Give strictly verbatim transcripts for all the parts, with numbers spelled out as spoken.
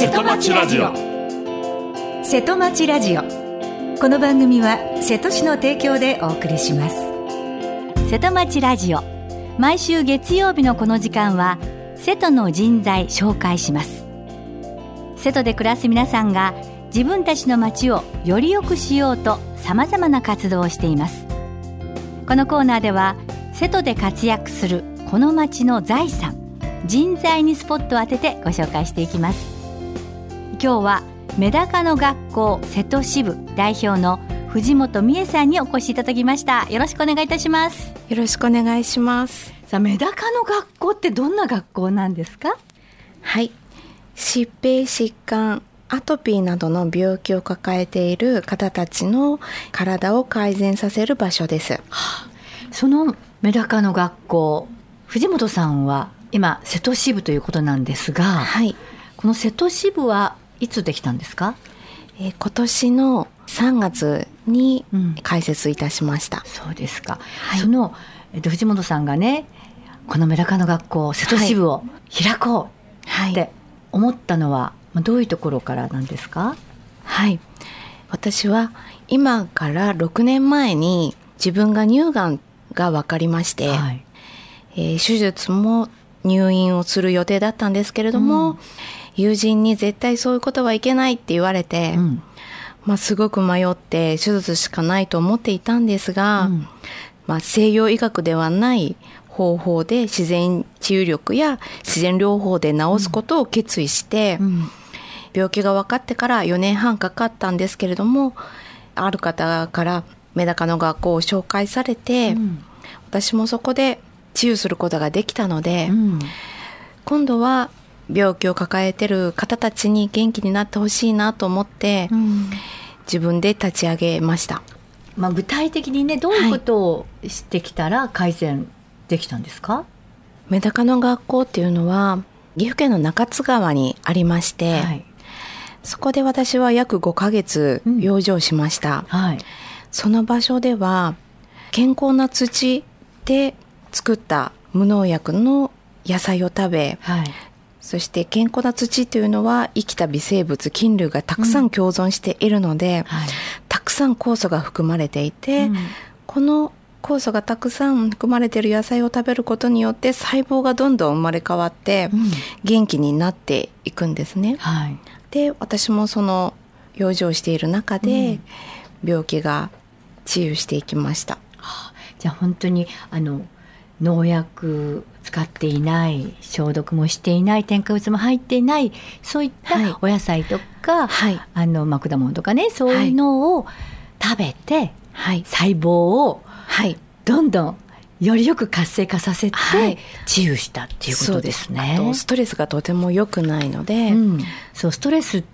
瀬戸町ラジオ。 瀬戸町ラジオ。この番組は瀬戸市の提供でお送りします。 瀬戸町ラジオ、毎週月曜日のこの時間は瀬戸の人材紹介します。瀬戸で暮らす皆さんが自分たちの町をより良くしようとさまざまな活動をしています。このコーナーでは瀬戸で活躍するこの町の財産、人材にスポットを当ててご紹介していきます。今日はメダカの学校瀬戸支部代表の藤本美恵さんにお越しいただきました。よろしくお願いいたします。 よろしくお願いします。 さあ、メダカの学校ってどんな学校なんですか？ はい、疾病疾患アトピーなどの病気を抱えている方たちの体を改善させる場所です。はあ、そのメダカの学校、藤本さんは今瀬戸支部ということなんですが、はい、この瀬戸支部はいつできたんですか？ えー、今年のさんがつに開設いたしました。 うん、そうですか。はい、その、えっと、藤本さんがね、このメダカの学校瀬戸支部を開こうって思ったのは、はい、どういうところからなんですか？ はい、私は今からろくねんまえに自分が乳がんが分かりまして、はい、えー、手術も入院をする予定だったんですけれども、うん、友人に絶対そういうことはいけないって言われて、うん、まあ、すごく迷って手術しかないと思っていたんですが、うん、まあ、西洋医学ではない方法で自然治癒力や自然療法で治すことを決意して、うん、病気が分かってからよねんはんかかったんですけれども、ある方からメダカの学校を紹介されて、うん、私もそこで治癒することができたので、うん、今度は病気を抱えている方たちに元気になってほしいなと思って、うん、自分で立ち上げました。 まあ、具体的にね、どういうことをしてきたら改善できたんですか？はい、 メダカの学校っていうのは岐阜県の中津川にありまして、はい、そこで私は約ごかげつ養生しました。うん、はい、その場所では健康な土で作った無農薬の野菜を食べ、はい、そして健康な土というのは生きた微生物菌類がたくさん共存しているので、うん、はい、たくさん酵素が含まれていて、うん、この酵素がたくさん含まれている野菜を食べることによって細胞がどんどん生まれ変わって元気になっていくんですね。うん、はい、で、私もその養生している中で病気が治癒していきました。 うん、はあ、じゃあ本当にあの農薬使っていない、消毒もしていない、添加物も入っていない、そういったお野菜とか、はい、あのまあ、果物とかね、そういうのを食べて、はい、細胞をどんどんよりよく活性化させて治癒したっていうことですね。 あとストレスがとても良くないので、うん、 そう、ストレスって、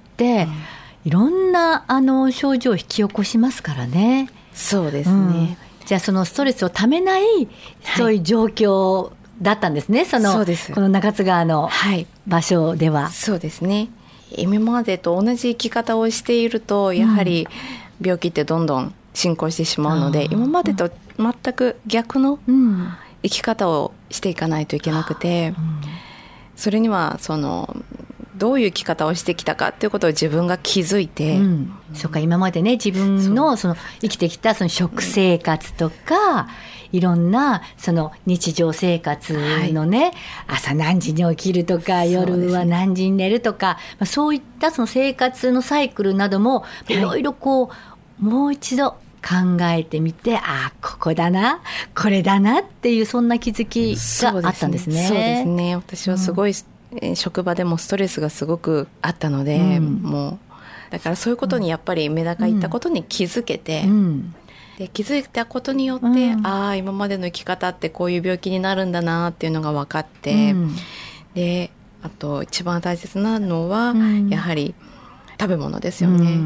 うん、いろんなあの症状を引き起こしますからね。 そうですね。うん、 じゃあそのストレスをためない、そういう状況だったんですね。その、そうです。この中津川の場所では。 はい、そうですね。今までと同じ生き方をしていると、やはり病気ってどんどん進行してしまうので、うん、今までと全く逆の生き方をしていかないといけなくて、うん、それにはそのどういう生き方をしてきたかということを自分が気づいて、うん、 そうか、今までね、自分のその生きてきたその食生活とか、いろんなその日常生活のね、はい、朝何時に起きるとか、夜は何時に寝るとか、そう、そういったその生活のサイクルなどもいろいろこう、はい、もう一度考えてみて、ああ、ここだな、これだなっていう、そんな気づきがあったんですね。 そうですね。私はすごい、うん、職場でもストレスがすごくあったので、うん、もうだからそういうことにやっぱりメダカ行ったことに気づけて、うん、で気づいたことによって、うん、ああ、今までの生き方ってこういう病気になるんだなっていうのが分かって、うん、で、あと一番大切なのは、うん、やはり食べ物ですよね。うんうん、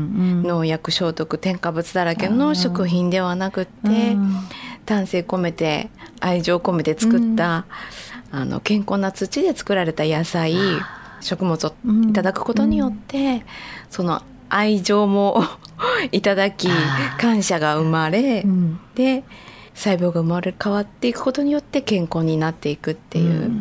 農薬消毒添加物だらけの食品ではなくって、うん、丹精込めて愛情込めて作った、うん、あの健康な土で作られた野菜、食物をいただくことによって、うん、その愛情もいただき、感謝が生まれ、うん、で細胞が生まれ変わっていくことによって健康になっていくっていう、うん、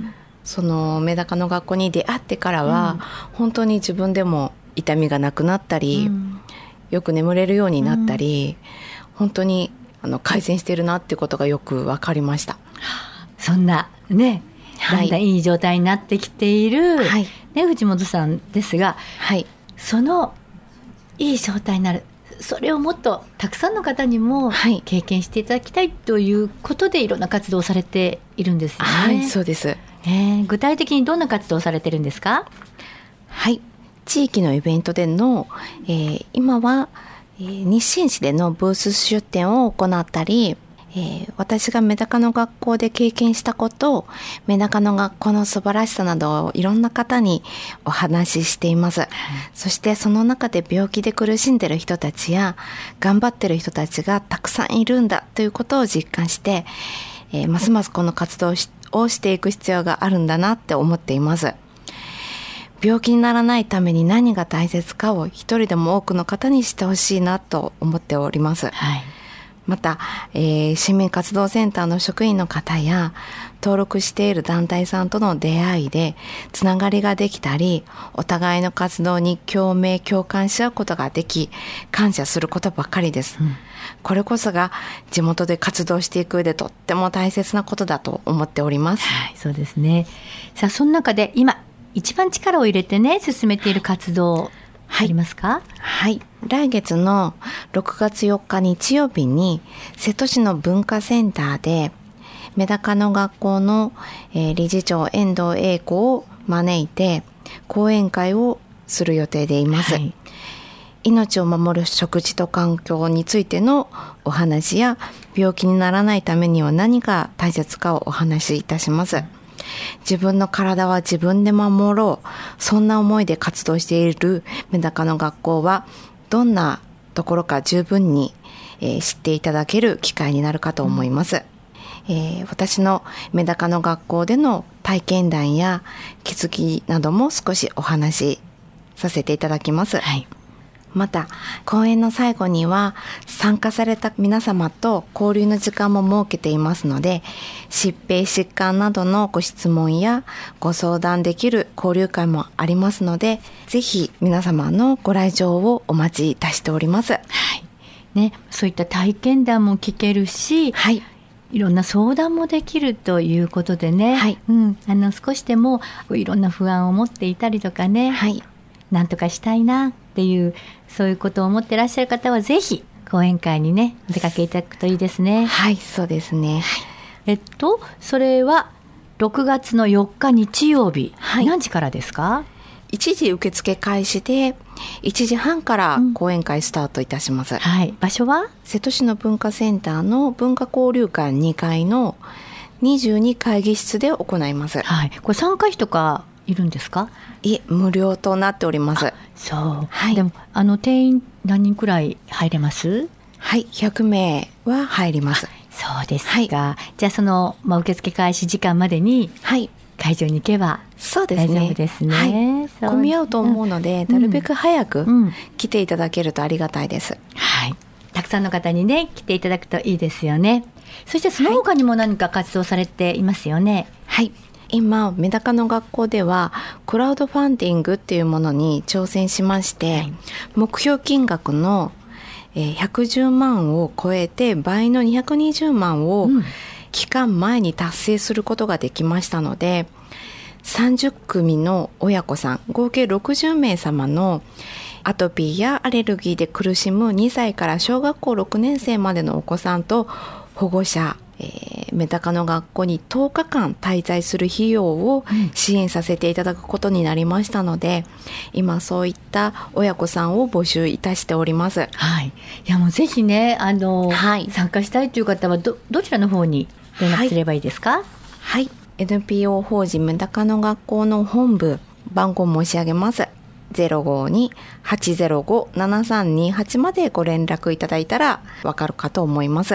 そのメダカの学校に出会ってからは、うん、本当に自分でも痛みがなくなったり、うん、よく眠れるようになったり、うん、本当にあの改善しているなっていうことがよく分かりました。 そんなね、だんだんいい状態になってきている、はいね、藤本さんですが、はい、そのいい状態になる、それをもっとたくさんの方にも経験していただきたいということでいろんな活動をされているんですよね。 はい、そうです。 えー、具体的にどんな活動をされてるんですか？ はい、地域のイベントでの、えー、今は、えー、日清市でのブース出展を行ったり、えー、私がメダカの学校で経験したこと、メダカの学校の素晴らしさなどをいろんな方にお話ししています、うん、そしてその中で病気で苦しんでいる人たちや頑張っている人たちがたくさんいるんだということを実感して、えー、ますますこの活動を し, をしていく必要があるんだなって思っています。病気にならないために何が大切かを一人でも多くの方にしてほしいなと思っております、はい。また、えー、市民活動センターの職員の方や登録している団体さんとの出会いでつながりができたり、お互いの活動に共鳴共感し合うことができ、感謝することばかりです、うん、これこそが地元で活動していく上でとっても大切なことだと思っております。 はい、そうですね。さあ、その中で今一番力を入れてね進めている活動ありますか？ はい、来月のろくがつよっか日曜日に瀬戸市の文化センターでメダカの学校の、えー、理事長遠藤英子を招いて講演会をする予定でいます、はい。命を守る食事と環境についてのお話や病気にならないためには何が大切かをお話しいたします。自分の体は自分で守ろう、そんな思いで活動しているメダカの学校はどんなところか十分に、えー、知っていただける機会になるかと思います、うん。えー、私のメダカの学校での体験談や気づきなども少しお話しさせていただきます、はい。また講演の最後には参加された皆様と交流の時間も設けていますので、疾病疾患などのご質問やご相談できる交流会もありますので、ぜひ皆様のご来場をお待ちいたしております、はいね、そういった体験談も聞けるし、はい、いろんな相談もできるということでね、はい、うん、あの少しでもいろんな不安を持っていたりとかね、はい、なんとかしたいなっていうそういうことを思っていらっしゃる方はぜひ講演会にねお出かけいただくといいですね。 はい、そうですね、はい。 えっとそれはろくがつのよっか日曜日、はい、何時からですか？ いちじ受付開始でいちじはんから講演会スタートいたします、うん、 はい。場所は瀬戸市の文化センターの文化交流館にかいのにじゅうに会議室で行います、 はい。これ参加費とかいるんですか？ いえ、無料となっております。 そう、はい。でもあの定員何人くらい入れます？ はい、ひゃくめいは入ります。 そうですか、はい。じゃあその、まあ、受付開始時間までに会場に行けば大丈夫ですね。はい、 混み合うと思うので、うん、なるべく早く来ていただけるとありがたいです、うん、 はい。たくさんの方にね来ていただくといいですよね。そしてその他にも何か活動されていますよね。 はい、今メダカの学校ではクラウドファンディングっていうものに挑戦しまして、はい、目標金額のひゃくじゅうまんを超えて倍のにひゃくにじゅうまんを期間前に達成することができましたので、さんじゅっくみの親子さん合計ろくじゅうめい様のアトピーやアレルギーで苦しむにさいから小学校ろくねんせいまでのお子さんと保護者、えー、メダカの学校にとおかかん滞在する費用を支援させていただくことになりましたので、うん、今そういった親子さんを募集いたしております。 はい、いやもうぜひねあの、はい、参加したいという方は ど, どちらの方に連絡すればいいですか？はい、 はい、エヌピーオー 法人メダカの学校の本部番号申し上げます。ゼロごに はちゼロご ななさんにはちまでご連絡いただいたらわかるかと思います。 はい、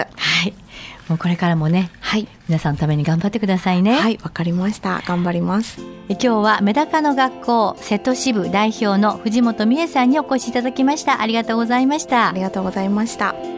もうこれからもね、はい、皆さんのために頑張ってくださいね。 はい、わかりました。頑張ります。 え今日はメダカの学校瀬戸支部代表の藤本美恵さんにお越しいただきました。ありがとうございました。 ありがとうございました。